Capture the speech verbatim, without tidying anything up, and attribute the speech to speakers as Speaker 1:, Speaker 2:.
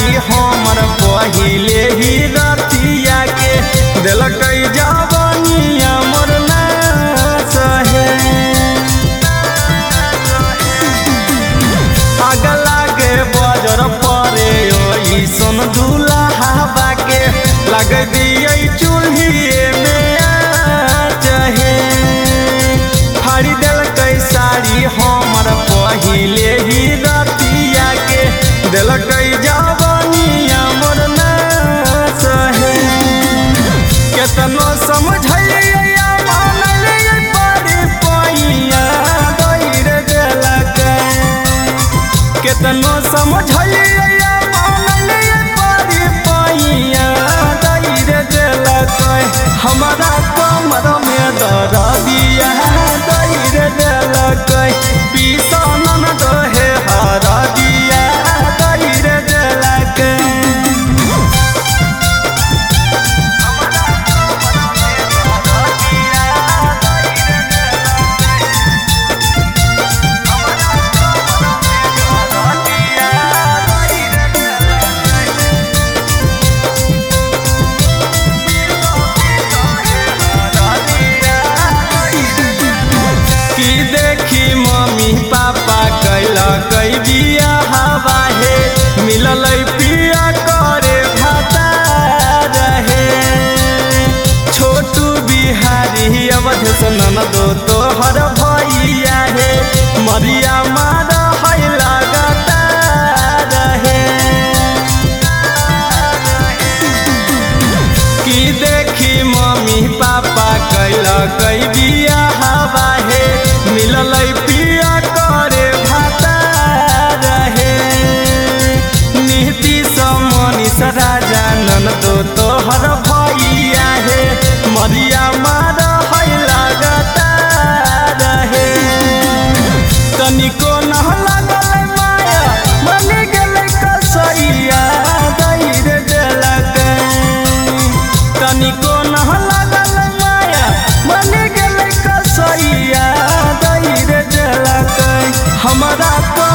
Speaker 1: साड़ी हमर पहिले ही रतिया के दिलक जवानिया मोर ना सहे। आग लागे बजर परे ओइसन दुल्हा के लग दिए चूल्हिए में चाहे। फाड़ी दिलक साड़ी हमर पहिले ही रतिया के दिलक जवानिया मोर ना सहे। केतनो समझलिया मानलिया बड़ी पैया दैर दिलक। केतनो समझलिया मानलिया बड़ी पैया दैर दिलक। हमारा कमर में दर्दिया दैर दिलक। पीसन दहे हरा दिया दैर दिलक। देखी मम्मी पापा कैला कई बिया हवा है मिलल पिया करे भाता रहे। छोटू बिहारी अवध सनन दो तोहर भैया है मरिया मारा है लगता रहे। कि देखी मम्मी पापा कैला कई बिया हवा है मिलल पिया करे भाता रहे। नीति समनीस राजा नन दो तोहर भैया है मरिया मारा है लगता रहे। तनिको न लगल माया बन गेल कसैया दैर दिलक। तनिको न लगल माया बन गेल कसैया दैर दिलक। हमारा